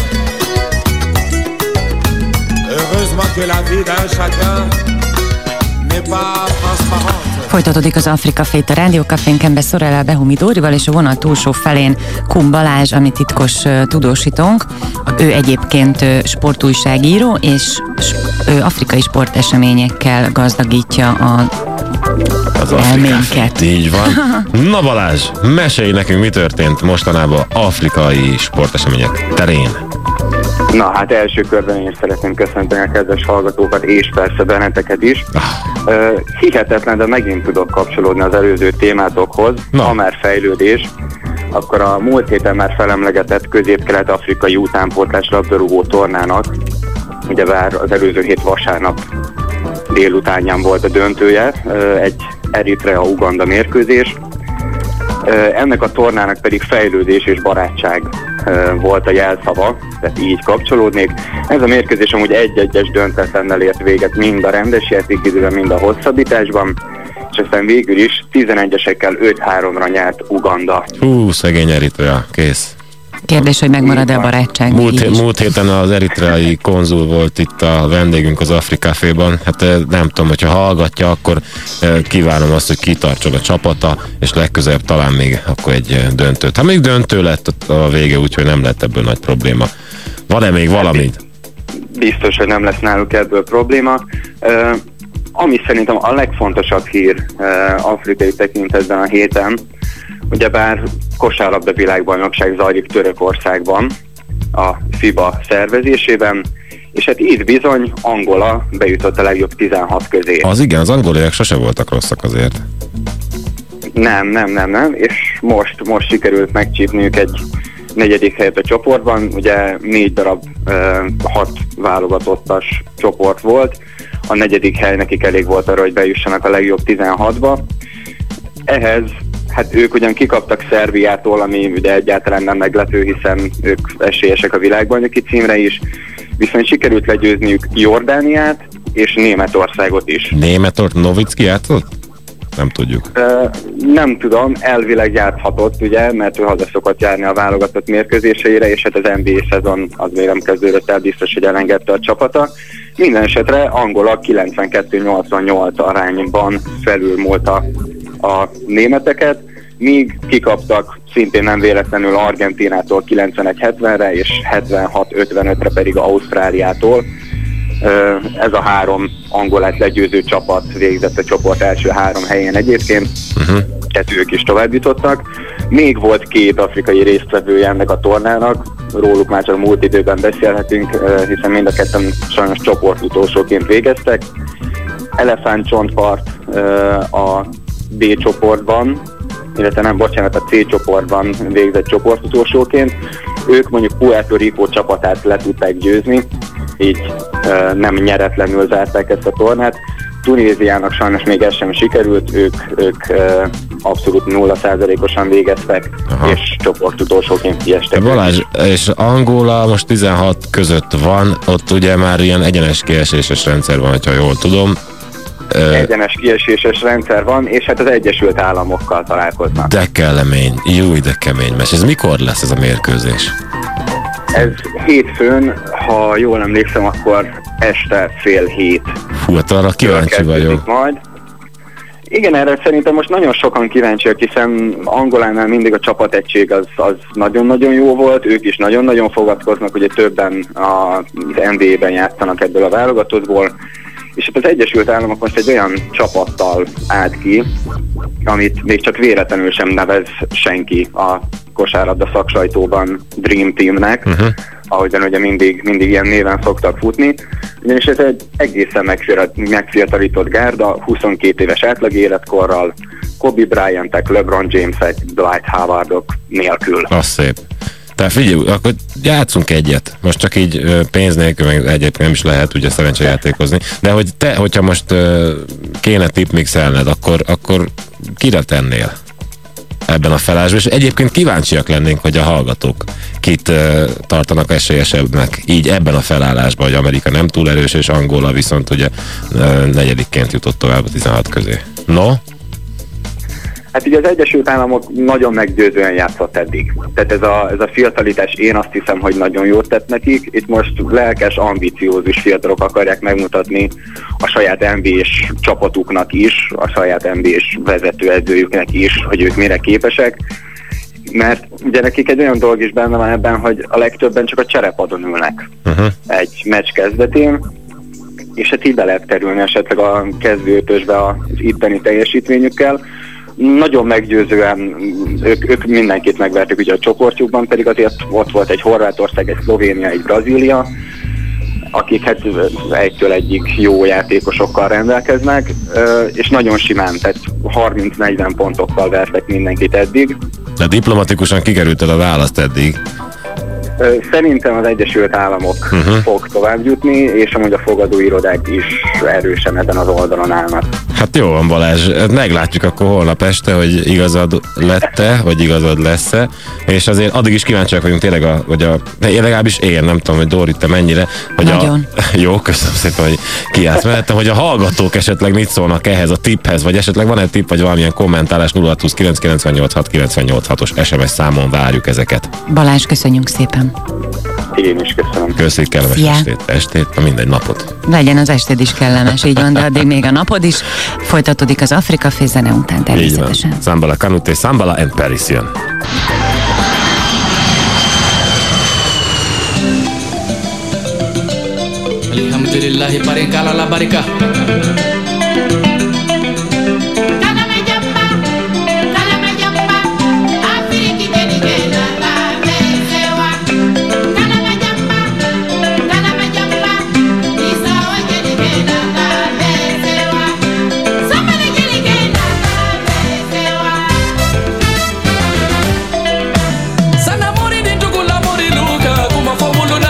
Speaker 8: Heureusement que la vie d'un chacun n'est pas transparente.
Speaker 3: Folytatódik az Afrika Fét a Rádiókafénken, Beszorellel, Behumi Dórival, és a vonal túlsó felén Kun Balázs, ami titkos uh, tudósítónk. Ő egyébként uh, sportújságíró, és ő afrikai sporteseményekkel gazdagítja a
Speaker 4: Az
Speaker 3: elménket.
Speaker 4: Így van. Na Balázs, mesélj nekünk, mi történt mostanában afrikai sportesemények terén.
Speaker 15: Na hát első körben én is szeretném köszönteni a kedves hallgatókat, és persze benneteket is. Uh, hihetetlen, de megint tudok kapcsolódni az előző témátokhoz,
Speaker 4: Na.
Speaker 15: ha már fejlődés, akkor a múlt héten már felemlegetett közép-kelet-afrikai utánpótlás labdarúgó tornának, ugyebár az előző hét vasárnap délutánján volt a döntője, uh, egy Eritrea-Uganda mérkőzés. Uh, ennek a tornának pedig fejlődés és barátság uh, volt a jelszava, tehát így kapcsolódnék. Ez a mérkőzés amúgy egy-egyes döntetlennel ért véget mind a rendes játékidőben, mind a hosszabbításban, és aztán végül is tizenegyesekkel öt-háromra nyert Uganda.
Speaker 4: Hú, szegény Eritrea, kész.
Speaker 3: Kérdés, hogy megmarad-e a barátság?
Speaker 4: Múlt,
Speaker 3: így is.
Speaker 4: múlt héten az eritreai konzul volt itt a vendégünk az Afrikaféban. Hát eh, nem tudom, hogyha hallgatja, akkor eh, kívánom azt, hogy kitartson a csapata, és legközelebb talán még akkor egy eh, döntőt. Hát még döntő lett a vége, úgyhogy nem lett ebből nagy probléma. Van-e még valami?
Speaker 15: Biztos, hogy nem lesz náluk ebből probléma. Uh, ami szerintem a legfontosabb hír uh, afrikai tekintetben a héten, ugyebár kosárlabda világbajnokság zajlik Törökországban, a FIBA szervezésében, és hát itt bizony Angola bejutott a legjobb tizenhat közé.
Speaker 4: Az igen, az angolaiak sose voltak rosszak azért.
Speaker 15: Nem, nem, nem, nem, és most, most sikerült megcsípniük egy negyedik helyet a csoportban, ugye négy darab uh, hat válogatottas csoport volt, a negyedik hely nekik elég volt arra, hogy bejussanak a legjobb tizenhatba. Ehhez hát ők ugyan kikaptak Szerbiától, ami ugye egyáltalán nem meglepő, hiszen ők esélyesek a világbajnoki címre is, viszont sikerült legyőzniük Jordániát és Németországot is.
Speaker 4: Németország, Novicki játszott? Nem tudjuk.
Speaker 15: Ö, nem tudom, elvileg játszhatott, ugye, mert ő haza szokott járni a válogatott mérkőzéseire, és hát az en bé á szezon az még nem kezdődött el, biztos, hogy elengedte a csapata. Minden esetre Angola kilencvenkettő nyolcvannyolc arányban felülmúlta a németeket, míg kikaptak szintén nem véletlenül Argentínától kilencvenegy hetvenre, és hetvenhat ötvenötre pedig Ausztráliától. Ez a három Angolát legyőző csapat végzett a csoport első három helyén egyébként, uh-huh. tehát ők is tovább jutottak. Még volt két afrikai résztvevője ennek a tornának, róluk már csak múlt időben beszélhetünk, hiszen mind a ketten sajnos csoportutolsóként végeztek. Elefántcsontpart a B csoportban, illetve nem, bocsánat, a C csoportban végzett csoportutolsóként. Ők mondjuk Puerto Rico csapatát le tudták győzni, így uh, nem nyeretlenül zárták ezt a tornát. Tunéziának sajnos még ez sem sikerült, ők, ők uh, abszolút nulla százalékosan végeztek, aha. és csoportutolsóként kiestek.
Speaker 4: Balázs, és Angola most tizenhat között van, ott ugye már ilyen egyenes kieséses rendszer van, ha jól tudom.
Speaker 15: Egyenes kieséses rendszer van, és hát az Egyesült Államokkal találkoznak.
Speaker 4: De kellemény, jó, de kemény mes. Ez mikor lesz ez a mérkőzés?
Speaker 15: Ez hétfőn, ha jól emlékszem, akkor este fél hét.
Speaker 4: Hú, hát arra kíváncsi vagyok.
Speaker 15: Majd. Igen, erre szerintem most nagyon sokan kíváncsiak, hiszen Angolánál mindig a csapategység az, az nagyon-nagyon jó volt, ők is nagyon-nagyon fogadkoznak, ugye többen az en bé á-ben játszanak ebből a válogatottból, és hát az Egyesült Államok most egy olyan csapattal állt ki, amit még csak véletlenül sem nevez senki a kosárlabda szaksajtóban Dream Teamnek, uh-huh. ahogyan ugye mindig, mindig ilyen néven szoktak futni. Ugyanis ez egy egészen megfiatalított gárda, huszonkét éves átlag életkorral, Kobe Bryantek, LeBron Jamesek, Dwight Howardok nélkül.
Speaker 4: Az szép. Tehát figyelj, akkor játszunk egyet. Most csak így pénz nélkül, meg egyébként nem is lehet ugye szerencsejátékozni. De hogy te, hogyha most kéne tipmixelned, akkor, akkor kire tennél ebben a felállásban? És egyébként kíváncsiak lennénk, hogy a hallgatók kit tartanak esélyesebbnek így ebben a felállásban, hogy Amerika nem túl erős, és Angola viszont ugye negyedikként jutott tovább a tizenhat közé. No?
Speaker 15: Hát ugye az Egyesült Államok nagyon meggyőzően játszott eddig. Tehát ez a, ez a fiatalitás, én azt hiszem, hogy nagyon jót tett nekik. Itt most lelkes, ambiciózus fiatalok akarják megmutatni a saját en bé á-s csapatuknak is, a saját en bé á-s vezetőedzőjüknek is, hogy ők mire képesek. Mert ugye nekik egy olyan dolog is benne van ebben, hogy a legtöbben csak a cserepadon ülnek uh-huh. egy meccs kezdetén, és hát így be lehet kerülni esetleg a kezdőötösbe az itteni teljesítményükkel. Nagyon meggyőzően ők, ők mindenkit megvertek ugye a csoportjukban, pedig azért ott volt egy Horvátország, egy Szlovénia, egy Brazília, akik hát egytől egyig jó játékosokkal rendelkeznek, és nagyon simán, tehát harminc-negyven pontokkal vertek mindenkit eddig.
Speaker 4: De diplomatikusan kikerülted a választ eddig.
Speaker 15: Szerintem az Egyesült Államok uh-huh. fog tovább jutni, és amúgy a fogadóirodák is erősen ezen az oldalon állnak. Hát
Speaker 4: jó van, Balázs, meglátjuk akkor holnap este, hogy igazad lett-e, vagy igazad lesz-e, és azért addig is kíváncsiak vagyunk tényleg, a, hogy a, legalábbis én, nem tudom, hogy Dóri, te mennyire, hogy
Speaker 3: nagyon.
Speaker 4: A, jó, köszönöm szépen, hogy kiállsz mellettem, hogy a hallgatók esetleg mit szólnak ehhez a tipphez, vagy esetleg van egy tipp, vagy valamilyen kommentálás nulla hat húsz kilenc kilencvennyolc hat kilencvennyolc hatos es em es számon várjuk ezeket.
Speaker 3: Balázs, köszönjük szépen.
Speaker 15: Én is köszönöm.
Speaker 4: Köszönjük, kellemes
Speaker 3: Szia.
Speaker 4: estét, estét, na mindegy napot.
Speaker 3: Legyen az ested is kellemes, így van, de addig még a napod is. Folytatódik az Afrika fészene után természetesen.
Speaker 4: Így van. Szambala Kanute, Szambala and Paris jön.
Speaker 16: Alhamdulillahi barikala la barika.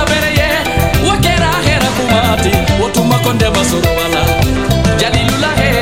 Speaker 16: Konde basoro wala Jalilula he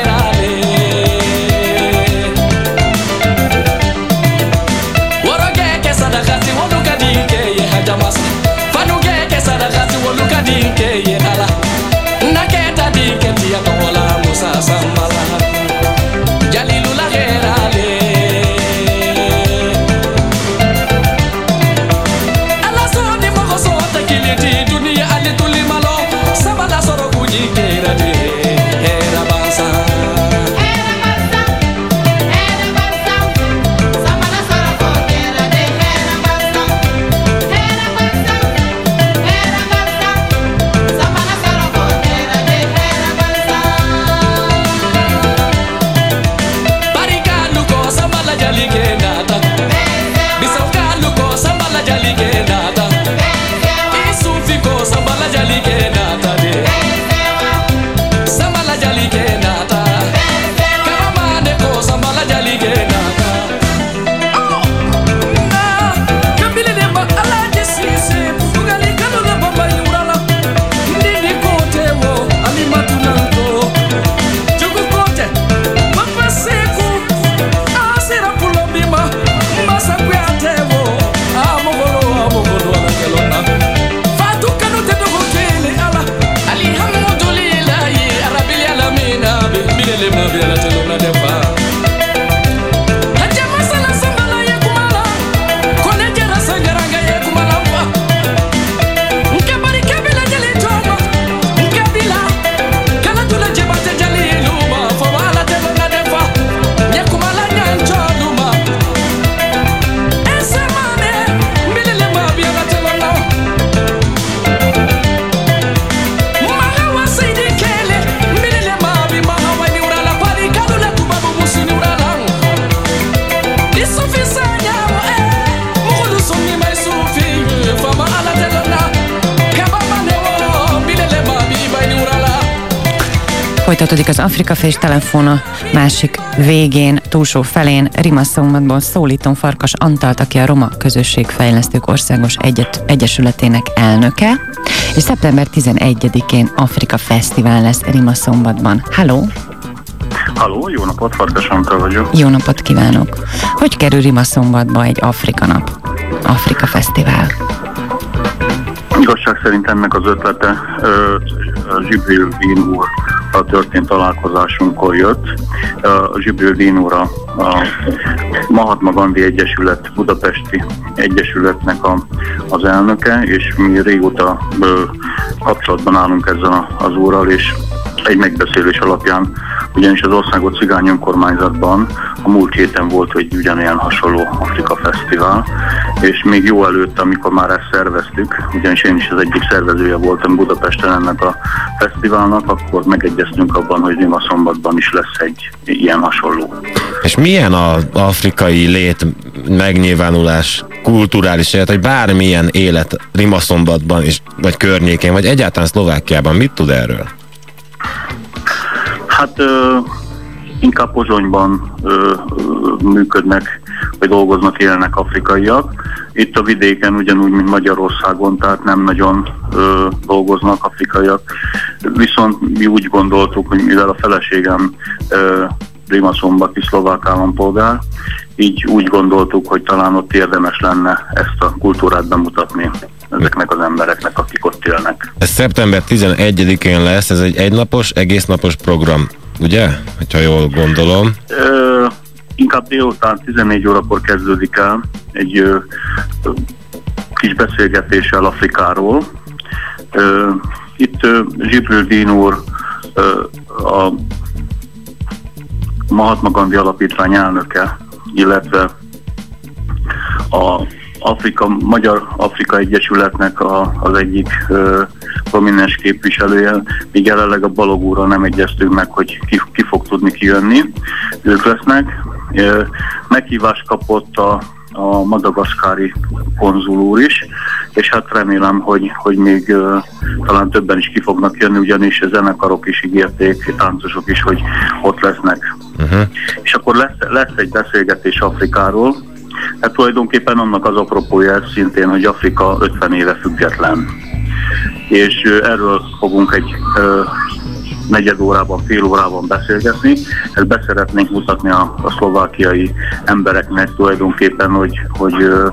Speaker 3: Folytatódik az Afrika Fest, telefon a másik végén, túlsó felén Rimaszombatból szólítom Farkas Antalt, aki a Roma Közösségfejlesztők Országos Egyet, Egyesületének elnöke, és szeptember tizenegyedikén Afrika Fesztivál lesz Rimaszombatban. Halló!
Speaker 17: Halló, jó napot, Farkas Antal vagyok.
Speaker 3: Jó napot kívánok! Hogy kerül Rimaszombatba egy Afrika nap, Afrika Fesztivál?
Speaker 17: Igazság szerint ennek az ötlete Zsibril Dín úr a történt találkozásunkkor jött. A Zsibril Dín úr a, a Mahatma Gandhi Egyesület, Budapesti Egyesületnek a, az elnöke, és mi régóta ö, kapcsolatban állunk ezzel az úrral, és egy megbeszélés alapján, ugyanis az Országos Cigány Önkormányzatban a múlt héten volt egy ugyanilyen hasonló Afrika Fesztivál, és még jó előtt, amikor már ezt szerveztük, ugyanis én is az egyik szervezője voltam Budapesten ennek a fesztiválnak, akkor megegyeztünk abban, hogy Rimaszombatban is lesz egy ilyen hasonló.
Speaker 4: És milyen az afrikai lét megnyilvánulás, kulturális élet, vagy bármilyen élet Rimaszombatban, és, vagy környékén, vagy egyáltalán Szlovákiában, mit tud erről?
Speaker 17: Hát ö, inkább Pozsonyban ö, ö, működnek, vagy dolgoznak, élnek afrikaiak. Itt a vidéken ugyanúgy, mint Magyarországon, tehát nem nagyon ö, dolgoznak afrikaiak. Viszont mi úgy gondoltuk, hogy mivel a feleségem ö, rimaszombati szlovák állampolgár, így úgy gondoltuk, hogy talán ott érdemes lenne ezt a kultúrát bemutatni ezeknek az embereknek, akik ott élnek.
Speaker 4: Ez szeptember tizenegyedikén lesz, ez egy egynapos, egésznapos program, ugye? Hogyha jól gondolom.
Speaker 17: Ö, inkább délután tizennégy órakor kezdődik el egy ö, ö, kis beszélgetéssel Afrikáról. Ö, itt ö, Zsibril Dín úr ö, a Mahatma Gandhi Alapítvány elnöke, illetve a Afrika, Magyar Afrika Egyesületnek a, az egyik ö, prominens képviselője, míg jelenleg a Balog úrral nem egyeztünk meg, hogy ki, ki fog tudni kijönni. Ők lesznek. Ö, meghívást kapott a, a madagaszkári konzul úr is, és hát remélem, hogy, hogy még ö, talán többen is ki fognak jönni, ugyanis a zenekarok is ígérték, táncosok is, hogy ott lesznek. Uh-huh. És akkor lesz, lesz egy beszélgetés Afrikáról. Hát tulajdonképpen annak az apropója szintén, hogy Afrika ötven éve független. És ö, erről fogunk egy ö, negyed órában, fél órában beszélgetni. Ezt beszeretnénk mutatni a, a szlovákiai embereknek tulajdonképpen, hogy, hogy ö,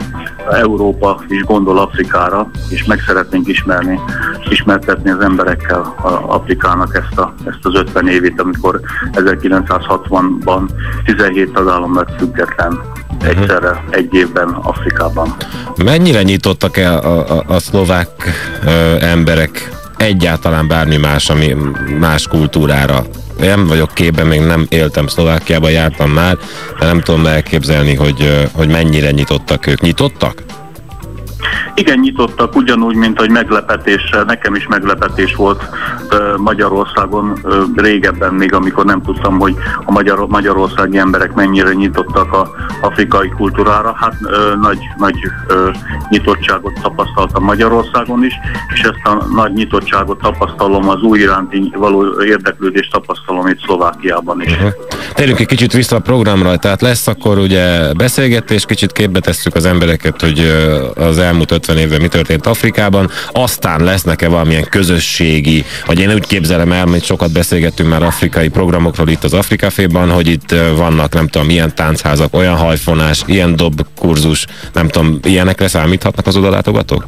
Speaker 17: Európa is gondol Afrikára, és meg szeretnénk ismerni, ismertetni az emberekkel a Afrikának ezt, a, ezt az ötven évét, amikor ezerkilencszázhatvanban tizenhét tagállam lett független egyszerre, egy évben Afrikában.
Speaker 4: Mennyire nyitottak el a, a, a szlovák ö, emberek egyáltalán bármi más, ami más kultúrára? Nem vagyok képben, még nem éltem Szlovákiában, jártam már, de nem tudom elképzelni, hogy, hogy mennyire nyitottak ők. Nyitottak?
Speaker 17: Igen, nyitottak, ugyanúgy, mint hogy meglepetés, nekem is meglepetés volt Magyarországon régebben még, amikor nem tudtam, hogy a magyar, magyarországi emberek mennyire nyitottak az afrikai kultúrára. Hát nagy, nagy nyitottságot tapasztaltam Magyarországon is, és ezt a nagy nyitottságot tapasztalom, az új iránti való érdeklődést tapasztalom itt Szlovákiában is. Uh-huh.
Speaker 4: Térjünk egy kicsit vissza a programra, tehát lesz akkor ugye beszélgetés, kicsit képbe tesszük az embereket, hogy az elmúlt ötven évben mi történt Afrikában, aztán lesznek-e valamilyen közösségi, vagy én úgy képzelem el, hogy sokat beszélgettünk már afrikai programokról itt az Afrika Féban, hogy itt vannak, nem tudom, ilyen táncházak, olyan hajfonás, ilyen dobkurzus, nem tudom, ilyenekre számíthatnak az odalátogatók?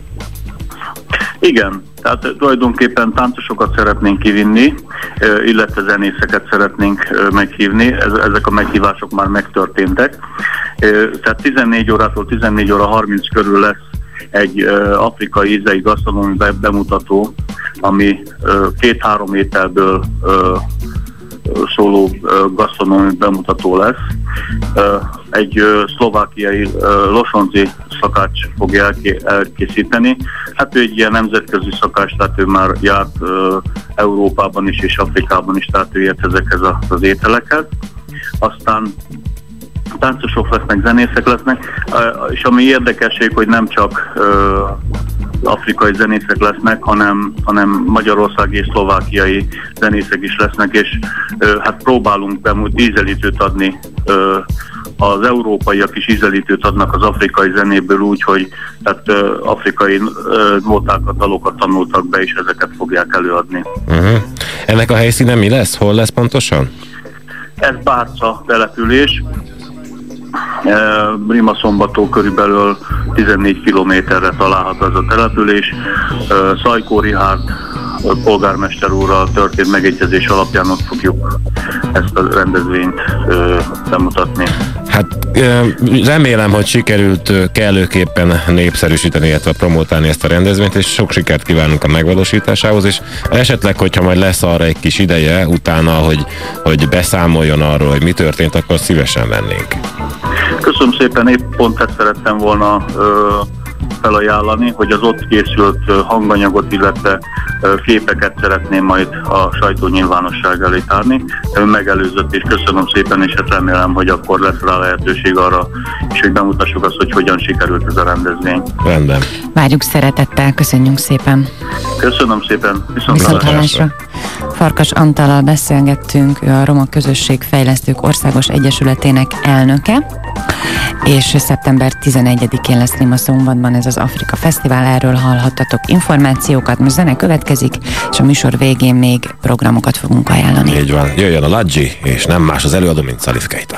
Speaker 17: Igen, tehát tulajdonképpen táncosokat szeretnénk kivinni, illetve zenészeket szeretnénk meghívni, ezek a meghívások már megtörténtek. Tehát tizennégy órától tizennégy óra harminc körül lesz egy afrikai ízei gasztronómiai bemutató, ami két-három ételből szóló gasztronómiai bemutató lesz. Egy szlovákiai Losonci szakács fogja elkészíteni. Hát ő egy ilyen nemzetközi szakács, tehát ő már járt Európában is és Afrikában is, tehát ő ért ezekhez az ételekhez. Aztán táncosok lesznek, zenészek lesznek, és ami érdekesség, hogy nem csak afrikai zenészek lesznek, hanem, hanem magyarországi és szlovákiai zenészek is lesznek, és ö, hát próbálunk bemut ízelítőt adni. Ö, az európaiak is ízelítőt adnak az afrikai zenéből úgy, hogy tehát, ö, afrikai ö, nótákat, dalokat tanultak be, és ezeket fogják előadni.
Speaker 4: Uh-huh. Ennek a helyszíne mi lesz? Hol lesz pontosan?
Speaker 17: Ez Bárca település. Rimaszombattól körülbelül tizennégy kilométerre található ez a település. Szajkó Richárd polgármester úrral történt megegyezés alapján ott fogjuk ezt a rendezvényt bemutatni.
Speaker 4: Hát remélem, hogy sikerült kellőképpen népszerűsíteni, illetve promotálni ezt a rendezvényt, és sok sikert kívánunk a megvalósításához, és esetleg, hogyha majd lesz arra egy kis ideje utána, hogy, hogy beszámoljon arról, hogy mi történt, akkor szívesen vennénk.
Speaker 17: Köszönöm szépen, épp pont ezt szerettem volna ö, felajánlani, hogy az ott készült hanganyagot, illetve ö, képeket szeretném majd a sajtó nyilvánosság elé tárni. Ön megelőzött, és köszönöm szépen, és hát remélem, hogy akkor lesz rá lehetőség arra, és hogy bemutassuk azt, hogy hogyan sikerült ez a rendezvény.
Speaker 4: Rendben.
Speaker 3: Várjuk szeretettel, köszönjük szépen.
Speaker 17: Köszönöm szépen,
Speaker 3: Viszonthallásra. Farkas Antallal beszélgettünk, ő a Roma Közösség Fejlesztők Országos Egyesületének elnöke, és szeptember tizenegyedikén lesz Rimaszombatban ez az Afrika Fesztivál, erről hallhattatok információkat, most zene következik, és a műsor végén még programokat fogunk ajánlani.
Speaker 4: Így van, jöjjön a Ladji, és nem más az előadó, mint Salif Keita.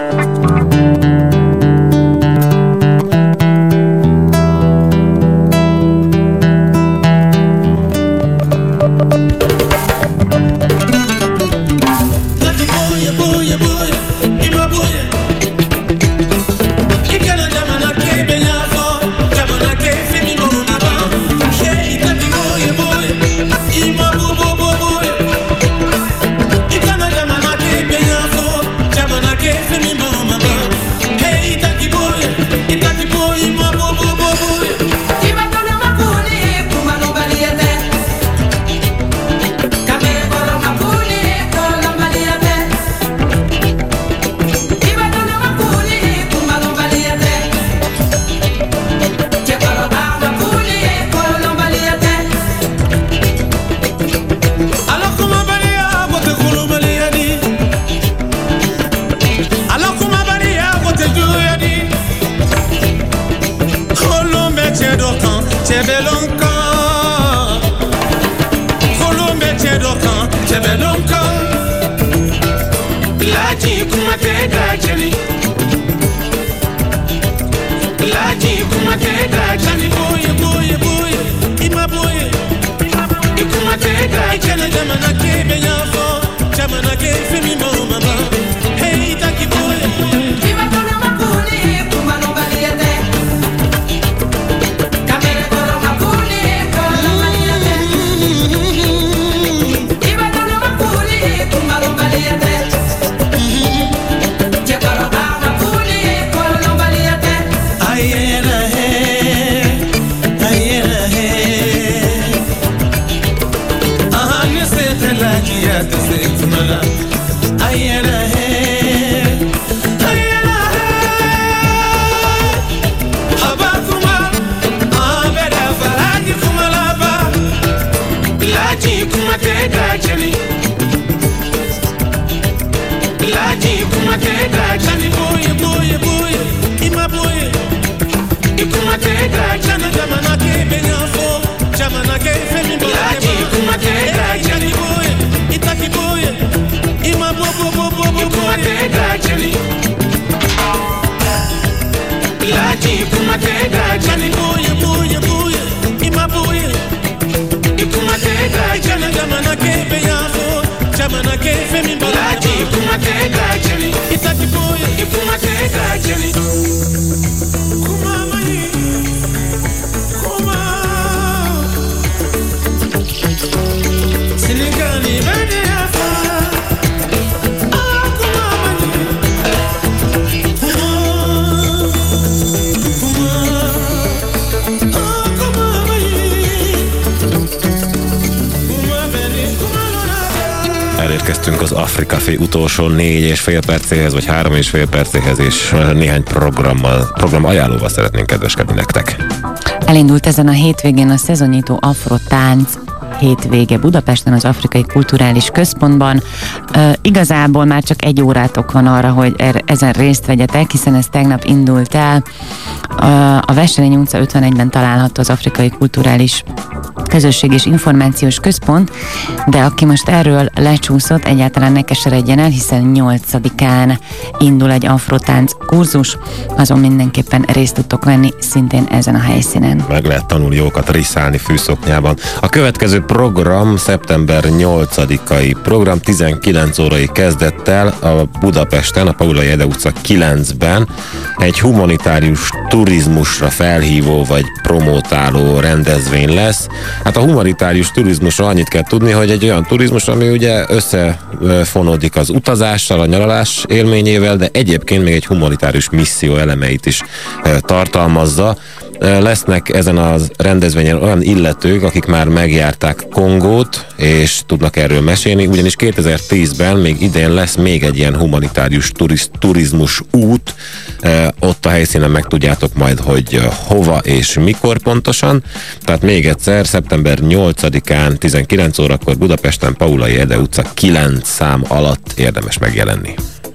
Speaker 4: Elérkeztünk az Afrika Fé utolsó négy és fél percéhez, vagy három és fél percéhez, és néhány programmal, program ajánlóval szeretnénk kedveskedni nektek.
Speaker 3: Elindult ezen a hétvégén a szezonnyitó afrotánc hétvége Budapesten, az Afrikai Kulturális Központban. Uh, igazából már csak egy órátok van arra, hogy er, ezen részt vegyetek, hiszen ez tegnap indult el. Uh, a Wesselény utca ötvenegyben található az Afrikai Kulturális Közösség és Információs Központ, de aki most erről lecsúszott, egyáltalán ne keseredjen el, hiszen nyolcadikán indul egy afrotánc kurzus, azon mindenképpen részt tudtok venni szintén ezen a helyszínen.
Speaker 4: Meg lehet tanulni jókat riszálni fűszoknyában. A következő program szeptember nyolcadikai program tizenkilenc órai kezdettel a Budapesten, a Paulay Ede utca kilencben egy humanitárius turizmusra felhívó vagy promotáló rendezvény lesz. Hát a humanitárius turizmusra annyit kell tudni, hogy egy olyan turizmus, ami ugye összefonódik az utazással, a nyaralás élményével, de egyébként még egy humanitárius misszió elemeit is tartalmazza. Lesznek ezen a rendezvényen olyan illetők, akik már megjárták Kongót, és tudnak erről mesélni, ugyanis kétezer-tízben, még idén lesz még egy ilyen humanitárius turiz, turizmus út. Ott a helyszínen megtudjátok majd, hogy hova és mikor pontosan. Tehát még egyszer, szeptember nyolcadikán tizenkilenc órakor Budapesten, Paulay Ede utca kilenc szám alatt érdemes megjelenni.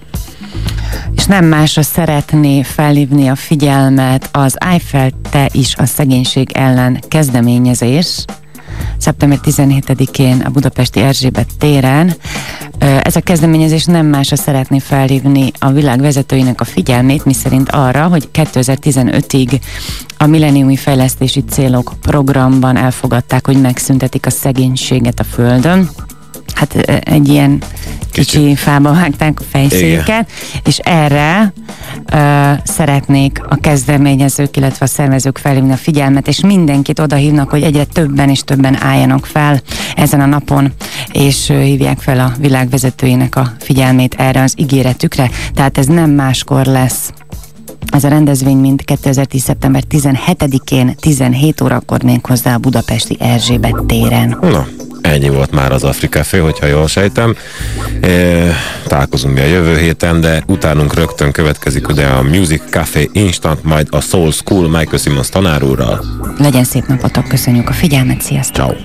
Speaker 3: És nem másra szeretné felhívni a figyelmet az Eiffel Te is a szegénység ellen kezdeményezés. szeptember tizenhetedikén a budapesti Erzsébet téren. Ez a kezdeményezés nem másra szeretné felhívni a világ vezetőinek a figyelmét, miszerint arra, hogy kétezer-tizenötig a milleniumi fejlesztési célok programban elfogadták, hogy megszüntetik a szegénységet a Földön. Hát egy ilyen kicsi, kicsi fába vágták a fejszéket, és erre ö, szeretnék a kezdeményezők, illetve a szervezők felhívni a figyelmet, és mindenkit odahívnak, hogy egyre többen és többen álljanak fel ezen a napon, és ö, hívják fel a világ vezetőinek a figyelmét erre az ígéretükre. Tehát ez nem máskor lesz ez a rendezvény, mint kétezer-tíz. szeptember tizenhetedikén tizenhét órakor méghozzá a budapesti Erzsébet téren.
Speaker 4: Na. Ennyi volt már az Afrikafé, hogyha jól sejtem. E, találkozunk mi a jövő héten, de utánunk rögtön következik ugye a Music Café Instant, majd a Soul School Michael Simons tanár úrral.
Speaker 3: Legyen szép napotok, köszönjük a figyelmet, sziasztok!
Speaker 4: Ciao.